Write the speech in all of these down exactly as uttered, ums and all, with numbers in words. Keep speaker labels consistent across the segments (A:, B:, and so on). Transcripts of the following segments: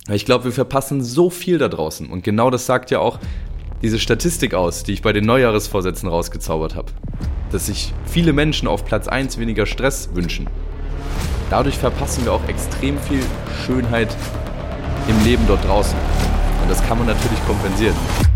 A: Ich glaube, wir verpassen so viel da draußen. Und genau das sagt ja auch diese Statistik aus, die ich bei den Neujahresvorsätzen rausgezaubert habe. Dass sich viele Menschen auf Platz eins weniger Stress wünschen. Dadurch verpassen wir auch extrem viel Schönheit im Leben dort draußen. Und das kann man natürlich kompensieren.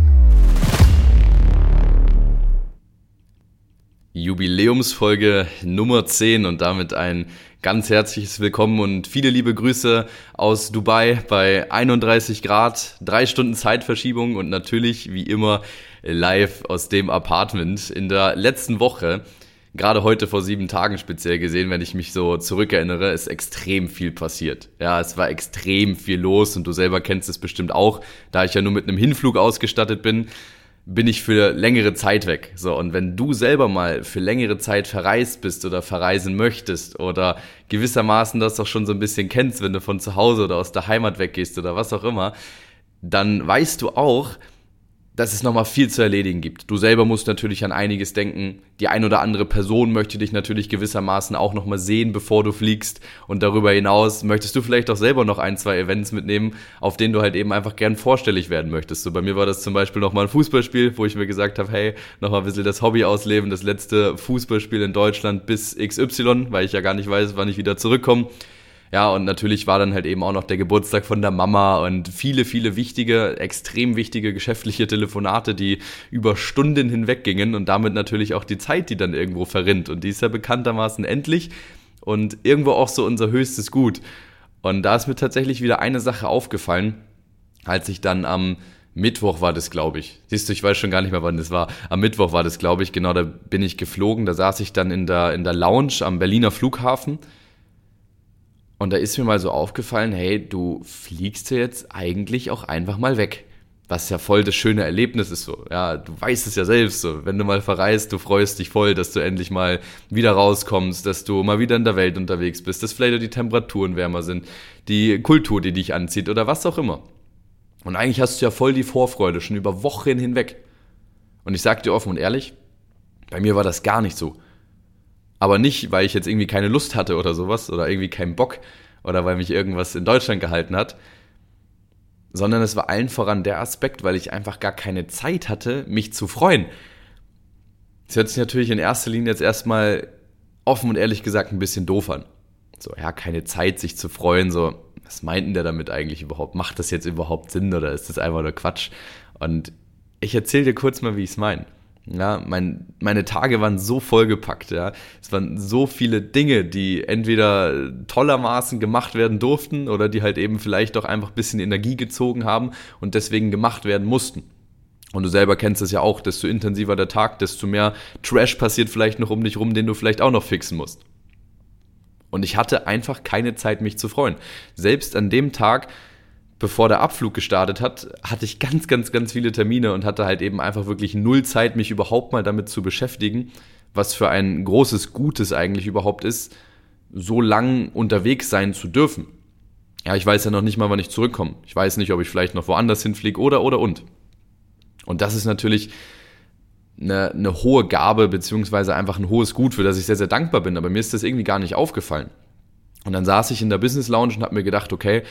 A: Jubiläumsfolge Nummer zehn und damit ein ganz herzliches Willkommen und viele liebe Grüße aus Dubai bei einunddreißig Grad, drei Stunden Zeitverschiebung und natürlich wie immer live aus dem Apartment. In der letzten Woche, gerade heute vor sieben Tagen speziell gesehen, wenn ich mich so zurückerinnere, ist extrem viel passiert. Ja, es war extrem viel los und du selber kennst es bestimmt auch, da ich ja nur mit einem Hinflug ausgestattet bin, bin ich für längere Zeit weg. So, und wenn du selber mal für längere Zeit verreist bist oder verreisen möchtest oder gewissermaßen das auch schon so ein bisschen kennst, wenn du von zu Hause oder aus der Heimat weggehst oder was auch immer, dann weißt du auch, dass es nochmal viel zu erledigen gibt. Du selber musst natürlich an einiges denken. Die ein oder andere Person möchte dich natürlich gewissermaßen auch nochmal sehen, bevor du fliegst. Und darüber hinaus möchtest du vielleicht auch selber noch ein, zwei Events mitnehmen, auf denen du halt eben einfach gern vorstellig werden möchtest. So bei mir war das zum Beispiel nochmal ein Fußballspiel, wo ich mir gesagt habe, hey, nochmal ein bisschen das Hobby ausleben, das letzte Fußballspiel in Deutschland bis X Y, weil ich ja gar nicht weiß, wann ich wieder zurückkomme. Ja, und natürlich war dann halt eben auch noch der Geburtstag von der Mama und viele, viele wichtige, extrem wichtige geschäftliche Telefonate, die über Stunden hinweg gingen und damit natürlich auch die Zeit, die dann irgendwo verrinnt. Und die ist ja bekanntermaßen endlich und irgendwo auch so unser höchstes Gut. Und da ist mir tatsächlich wieder eine Sache aufgefallen, als ich dann am Mittwoch war das, glaube ich. Siehst du, ich weiß schon gar nicht mehr, wann das war. Am Mittwoch war das, glaube ich, genau, da bin ich geflogen. Da saß ich dann in der, in der Lounge am Berliner Flughafen. Und da ist mir mal so aufgefallen, hey, du fliegst ja jetzt eigentlich auch einfach mal weg. Was ja voll das schöne Erlebnis ist so. Ja, du weißt es ja selbst so. Wenn du mal verreist, du freust dich voll, dass du endlich mal wieder rauskommst, dass du mal wieder in der Welt unterwegs bist, dass vielleicht auch die Temperaturen wärmer sind, die Kultur, die dich anzieht oder was auch immer. Und eigentlich hast du ja voll die Vorfreude schon über Wochen hinweg. Und ich sag dir offen und ehrlich, bei mir war das gar nicht so. Aber nicht, weil ich jetzt irgendwie keine Lust hatte oder sowas oder irgendwie keinen Bock oder weil mich irgendwas in Deutschland gehalten hat, sondern es war allen voran der Aspekt, weil ich einfach gar keine Zeit hatte, mich zu freuen. Das hört sich natürlich in erster Linie jetzt erstmal offen und ehrlich gesagt ein bisschen doof an. So, ja, keine Zeit, sich zu freuen, so, was meint denn der damit eigentlich überhaupt? Macht das jetzt überhaupt Sinn oder ist das einfach nur Quatsch? Und ich erzähle dir kurz mal, wie ich es meine. Ja, mein, meine Tage waren so vollgepackt, ja. Es waren so viele Dinge, die entweder tollermaßen gemacht werden durften oder die halt eben vielleicht auch einfach ein bisschen Energie gezogen haben und deswegen gemacht werden mussten. Und du selber kennst es ja auch, desto intensiver der Tag, desto mehr Trash passiert vielleicht noch um dich rum, den du vielleicht auch noch fixen musst. Und ich hatte einfach keine Zeit, mich zu freuen. Selbst an dem Tag, bevor der Abflug gestartet hat, hatte ich ganz, ganz, ganz viele Termine und hatte halt eben einfach wirklich null Zeit, mich überhaupt mal damit zu beschäftigen, was für ein großes Gutes eigentlich überhaupt ist, so lang unterwegs sein zu dürfen. Ja, ich weiß ja noch nicht mal, wann ich zurückkomme. Ich weiß nicht, ob ich vielleicht noch woanders hinfliege oder, oder, und. Und das ist natürlich eine, eine hohe Gabe, beziehungsweise einfach ein hohes Gut, für das ich sehr, sehr dankbar bin. Aber mir ist das irgendwie gar nicht aufgefallen. Und dann saß ich in der Business Lounge und habe mir gedacht, okay,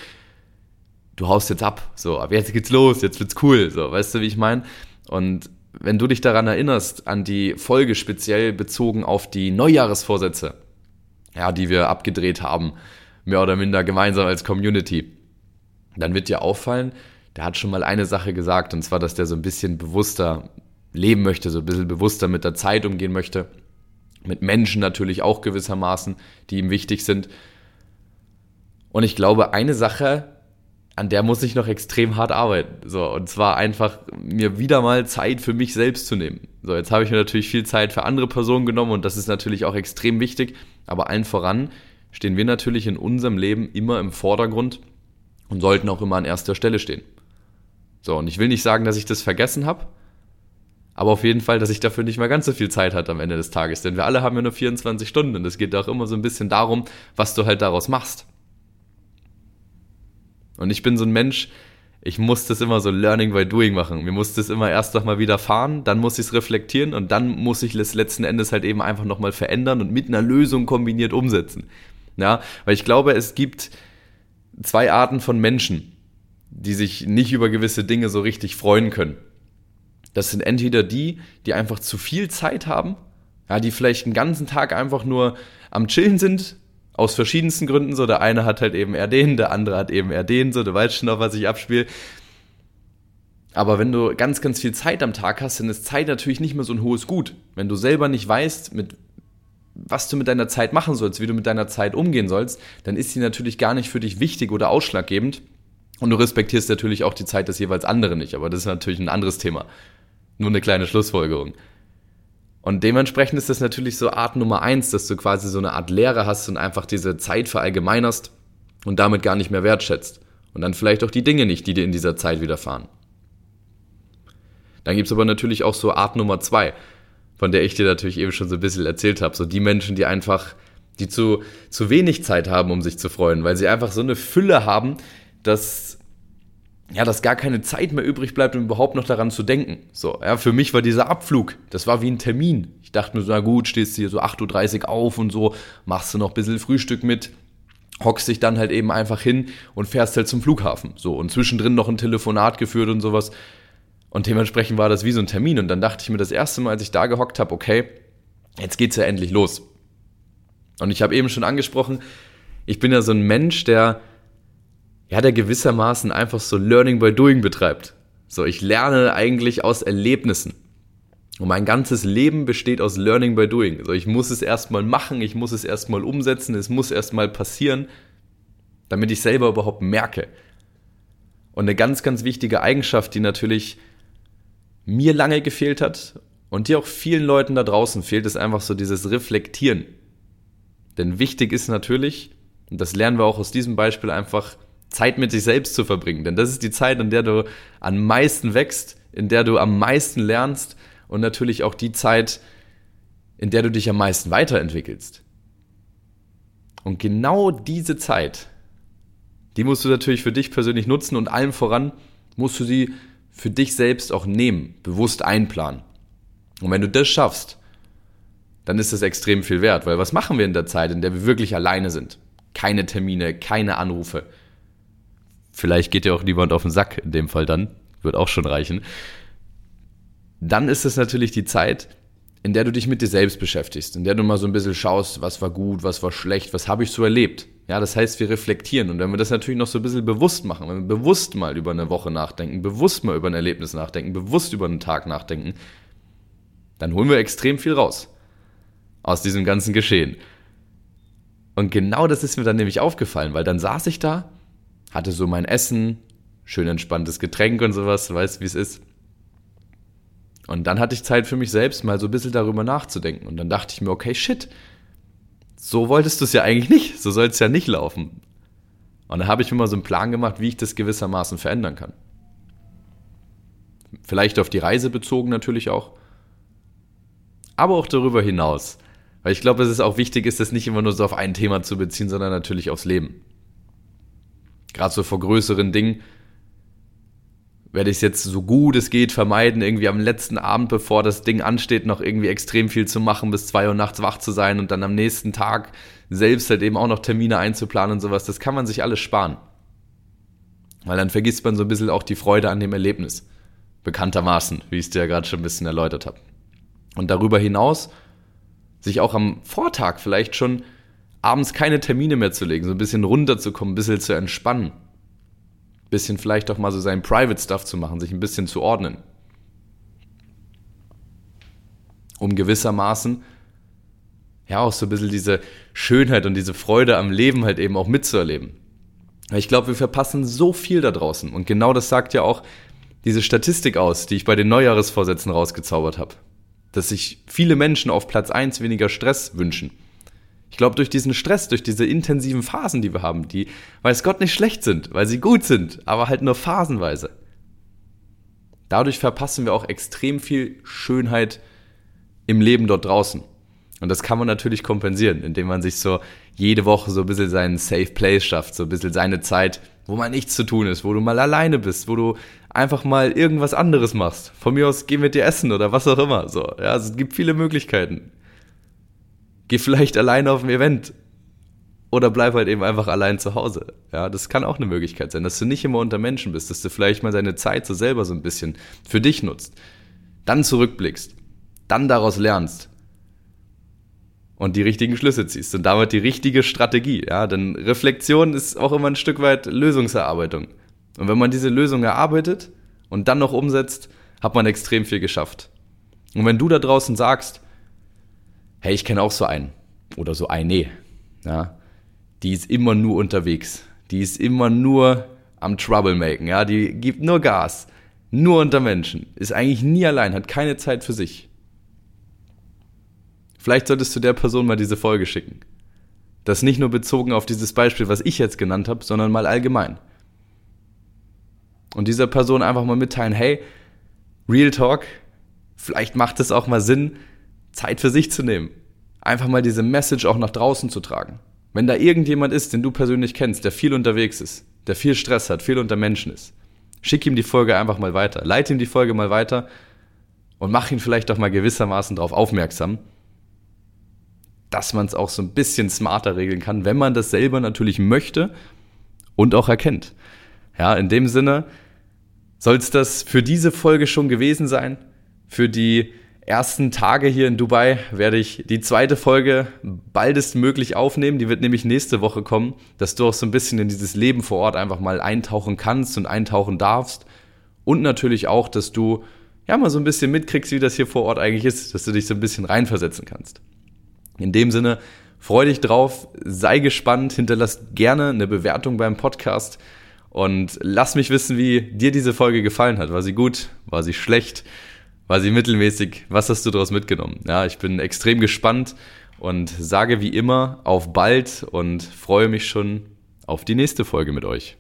A: du haust jetzt ab, so, ab jetzt geht's los, jetzt wird's cool, so, weißt du, wie ich meine? Und wenn du dich daran erinnerst, an die Folge speziell bezogen auf die Neujahresvorsätze, ja, die wir abgedreht haben, mehr oder minder gemeinsam als Community, dann wird dir auffallen, der hat schon mal eine Sache gesagt, und zwar, dass der so ein bisschen bewusster leben möchte, so ein bisschen bewusster mit der Zeit umgehen möchte, mit Menschen natürlich auch gewissermaßen, die ihm wichtig sind. Und ich glaube, eine Sache, an der muss ich noch extrem hart arbeiten. So, und zwar einfach mir wieder mal Zeit für mich selbst zu nehmen. So, jetzt habe ich mir natürlich viel Zeit für andere Personen genommen und das ist natürlich auch extrem wichtig. Aber allen voran stehen wir natürlich in unserem Leben immer im Vordergrund und sollten auch immer an erster Stelle stehen. So, und ich will nicht sagen, dass ich das vergessen habe, aber auf jeden Fall, dass ich dafür nicht mehr ganz so viel Zeit hatte am Ende des Tages. Denn wir alle haben ja nur vierundzwanzig Stunden und es geht auch immer so ein bisschen darum, was du halt daraus machst. Und ich bin so ein Mensch, ich muss das immer so Learning by Doing machen. Mir muss das immer erst noch mal wieder fahren, dann muss ich es reflektieren und dann muss ich es letzten Endes halt eben einfach nochmal verändern und mit einer Lösung kombiniert umsetzen. Ja, weil ich glaube, es gibt zwei Arten von Menschen. die sich nicht über gewisse Dinge so richtig freuen können. Das sind entweder die, die einfach zu viel Zeit haben, ja, die vielleicht den ganzen Tag einfach nur am Chillen sind, aus verschiedensten Gründen so. Der eine hat halt eben eher den, der andere hat eben eher den, so. Du weißt schon noch, was ich abspiele. Aber wenn du ganz, ganz viel Zeit am Tag hast, dann ist Zeit natürlich nicht mehr so ein hohes Gut. Wenn du selber nicht weißt, mit, was du mit deiner Zeit machen sollst, wie du mit deiner Zeit umgehen sollst, dann ist sie natürlich gar nicht für dich wichtig oder ausschlaggebend. Und du respektierst natürlich auch die Zeit des jeweils anderen nicht. Aber das ist natürlich ein anderes Thema. Nur eine kleine Schlussfolgerung. Und dementsprechend ist das natürlich so Art Nummer eins, dass du quasi so eine Art Lehre hast und einfach diese Zeit verallgemeinerst und damit gar nicht mehr wertschätzt. Und dann vielleicht auch die Dinge nicht, die dir in dieser Zeit widerfahren. Dann gibt es aber natürlich auch so Art Nummer zwei, von der ich dir natürlich eben schon so ein bisschen erzählt habe. So die Menschen, die einfach, die zu, zu wenig Zeit haben, um sich zu freuen, weil sie einfach so eine Fülle haben, dass, ja, dass gar keine Zeit mehr übrig bleibt, um überhaupt noch daran zu denken. So, ja, für mich war dieser Abflug, das war wie ein Termin. Ich dachte mir so, na gut, stehst du hier so acht Uhr dreißig auf und so, machst du noch ein bisschen Frühstück mit, hockst dich dann halt eben einfach hin und fährst halt zum Flughafen. So, und zwischendrin noch ein Telefonat geführt und sowas. Und dementsprechend war das wie so ein Termin. Und dann dachte ich mir das erste Mal, als ich da gehockt habe, okay, jetzt geht's ja endlich los. Und ich habe eben schon angesprochen, ich bin ja so ein Mensch, der, ja, der gewissermaßen einfach so Learning by Doing betreibt. So, ich lerne eigentlich aus Erlebnissen. Und mein ganzes Leben besteht aus Learning by Doing. So, ich muss es erstmal machen, ich muss es erstmal umsetzen, es muss erstmal passieren, damit ich selber überhaupt merke. Und eine ganz, ganz wichtige Eigenschaft, die natürlich mir lange gefehlt hat und die auch vielen Leuten da draußen fehlt, ist einfach so dieses Reflektieren. Denn wichtig ist natürlich, und das lernen wir auch aus diesem Beispiel, einfach Zeit mit sich selbst zu verbringen. Denn das ist die Zeit, in der du am meisten wächst, in der du am meisten lernst und natürlich auch die Zeit, in der du dich am meisten weiterentwickelst. Und genau diese Zeit, die musst du natürlich für dich persönlich nutzen und allem voran musst du sie für dich selbst auch nehmen, bewusst einplanen. Und wenn du das schaffst, dann ist das extrem viel wert, weil was machen wir in der Zeit, in der wir wirklich alleine sind? Keine Termine, keine Anrufe. Vielleicht geht dir auch niemand auf den Sack in dem Fall dann, wird auch schon reichen. Dann ist es natürlich die Zeit, in der du dich mit dir selbst beschäftigst, in der du mal so ein bisschen schaust, was war gut, was war schlecht, was habe ich so erlebt. Ja, das heißt, wir reflektieren. Und wenn wir das natürlich noch so ein bisschen bewusst machen, wenn wir bewusst mal über eine Woche nachdenken, bewusst mal über ein Erlebnis nachdenken, bewusst über einen Tag nachdenken, dann holen wir extrem viel raus aus diesem ganzen Geschehen. Und genau das ist mir dann nämlich aufgefallen, weil dann saß ich da, hatte so mein Essen, schön entspanntes Getränk und sowas, weißt wie es ist. Und dann hatte ich Zeit für mich selbst, mal so ein bisschen darüber nachzudenken. Und dann dachte ich mir, okay, shit, so wolltest du es ja eigentlich nicht, so soll es ja nicht laufen. Und dann habe ich mir mal so einen Plan gemacht, wie ich das gewissermaßen verändern kann. Vielleicht auf die Reise bezogen natürlich auch, aber auch darüber hinaus. Weil ich glaube, dass es auch wichtig ist, das nicht immer nur so auf ein Thema zu beziehen, sondern natürlich aufs Leben. Gerade so vor größeren Dingen werde ich es jetzt so gut es geht vermeiden, irgendwie am letzten Abend, bevor das Ding ansteht, noch irgendwie extrem viel zu machen, bis zwei Uhr nachts wach zu sein und dann am nächsten Tag selbst halt eben auch noch Termine einzuplanen und sowas. Das kann man sich alles sparen. Weil dann vergisst man so ein bisschen auch die Freude an dem Erlebnis. Bekanntermaßen, wie ich es dir ja gerade schon ein bisschen erläutert habe. Und darüber hinaus sich auch am Vortag vielleicht schon abends keine Termine mehr zu legen, so ein bisschen runterzukommen, ein bisschen zu entspannen. Ein bisschen vielleicht auch mal so sein Private Stuff zu machen, sich ein bisschen zu ordnen. Um gewissermaßen ja auch so ein bisschen diese Schönheit und diese Freude am Leben halt eben auch mitzuerleben. Ich glaube, wir verpassen so viel da draußen. Und genau das sagt ja auch diese Statistik aus, die ich bei den Neujahresvorsätzen rausgezaubert habe. Dass sich viele Menschen auf Platz eins weniger Stress wünschen. Ich glaube, durch diesen Stress, durch diese intensiven Phasen, die wir haben, die, weiß Gott, nicht schlecht sind, weil sie gut sind, aber halt nur phasenweise. Dadurch verpassen wir auch extrem viel Schönheit im Leben dort draußen. Und das kann man natürlich kompensieren, indem man sich so jede Woche so ein bisschen seinen Safe Place schafft, so ein bisschen seine Zeit, wo mal nichts zu tun ist, wo du mal alleine bist, wo du einfach mal irgendwas anderes machst. Von mir aus, geh mit dir essen oder was auch immer. So, ja, also es gibt viele Möglichkeiten. Geh vielleicht alleine auf ein Event. oder bleib halt eben einfach allein zu Hause. Ja, das kann auch eine Möglichkeit sein, dass du nicht immer unter Menschen bist, dass du vielleicht mal deine Zeit so selber so ein bisschen für dich nutzt, dann zurückblickst, dann daraus lernst und die richtigen Schlüsse ziehst und damit die richtige Strategie. Ja, denn Reflexion ist auch immer ein Stück weit Lösungserarbeitung. Und wenn man diese Lösung erarbeitet und dann noch umsetzt, hat man extrem viel geschafft. Und wenn du da draußen sagst, hey, ich kenne auch so einen oder so eine, ja, die ist immer nur unterwegs, die ist immer nur am Troublemaken, ja, die gibt nur Gas, nur unter Menschen, ist eigentlich nie allein, hat keine Zeit für sich. Vielleicht solltest du der Person mal diese Folge schicken. Das nicht nur bezogen auf dieses Beispiel, was ich jetzt genannt habe, sondern mal allgemein. Und dieser Person einfach mal mitteilen, hey, Real Talk, vielleicht macht es auch mal Sinn, Zeit für sich zu nehmen. Einfach mal diese Message auch nach draußen zu tragen. Wenn da irgendjemand ist, den du persönlich kennst, der viel unterwegs ist, der viel Stress hat, viel unter Menschen ist, schick ihm die Folge einfach mal weiter. Leite ihm die Folge mal weiter und mach ihn vielleicht auch mal gewissermaßen darauf aufmerksam, dass man es auch so ein bisschen smarter regeln kann, wenn man das selber natürlich möchte und auch erkennt. Ja, in dem Sinne soll es das für diese Folge schon gewesen sein. Für die ersten Tage hier in Dubai werde ich die zweite Folge baldestmöglich aufnehmen. Die wird nämlich nächste Woche kommen, dass du auch so ein bisschen in dieses Leben vor Ort einfach mal eintauchen kannst und eintauchen darfst. Und natürlich auch, dass du ja mal so ein bisschen mitkriegst, wie das hier vor Ort eigentlich ist, dass du dich so ein bisschen reinversetzen kannst. In dem Sinne, freu dich drauf, sei gespannt, hinterlass gerne eine Bewertung beim Podcast und lass mich wissen, wie dir diese Folge gefallen hat. War sie gut? War sie schlecht? War sie mittelmäßig? Was hast du daraus mitgenommen? Ja, ich bin extrem gespannt und sage wie immer auf bald und freue mich schon auf die nächste Folge mit euch.